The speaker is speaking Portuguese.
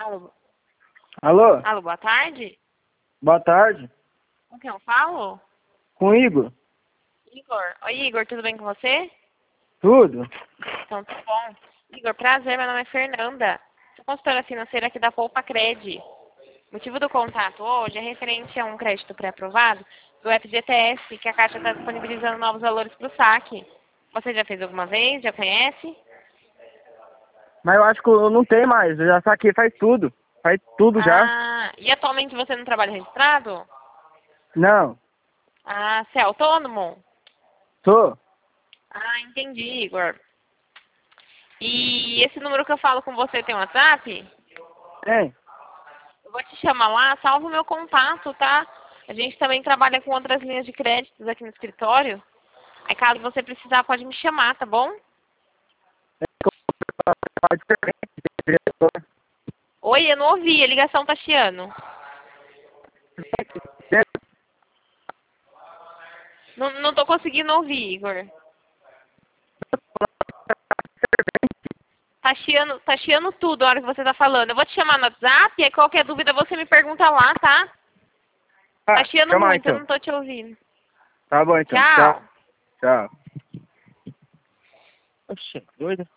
Alô, Alô? alô, boa tarde. Boa tarde. Com quem eu falo? Com o Igor? Igor. Oi, Igor, tudo bem com você? Tudo? Então, tá bom. Igor, prazer, meu nome é Fernanda. Sou consultora financeira aqui da Poupa Cred. O motivo do contato hoje é referente a um crédito pré-aprovado do FGTS, que a Caixa está disponibilizando novos valores para o saque. Você já fez alguma vez? Já conhece? Mas eu acho que eu não tenho mais. Eu já saquei, faz tudo. Faz tudo já. Ah, e atualmente você não trabalha registrado? Não. Ah, você é autônomo? Tô. Ah, entendi, Igor. E esse número que eu falo com você tem WhatsApp? Tem. Eu vou te chamar lá, salva o meu contato, tá? A gente também trabalha com outras linhas de créditos aqui no escritório. Aí caso você precisar, pode me chamar, tá bom? Tá diferente. Oi, eu não ouvi, a ligação tá chiando. Não tô conseguindo ouvir, Igor. Tá chiando tudo a hora que você tá falando. Eu vou te chamar no WhatsApp e aí qualquer dúvida você me pergunta lá, tá? Tá Ah, chiando chamar muito, eu então. não tô te ouvindo. Tá bom então. Tchau. Tchau. Tchau. Oxe, doida.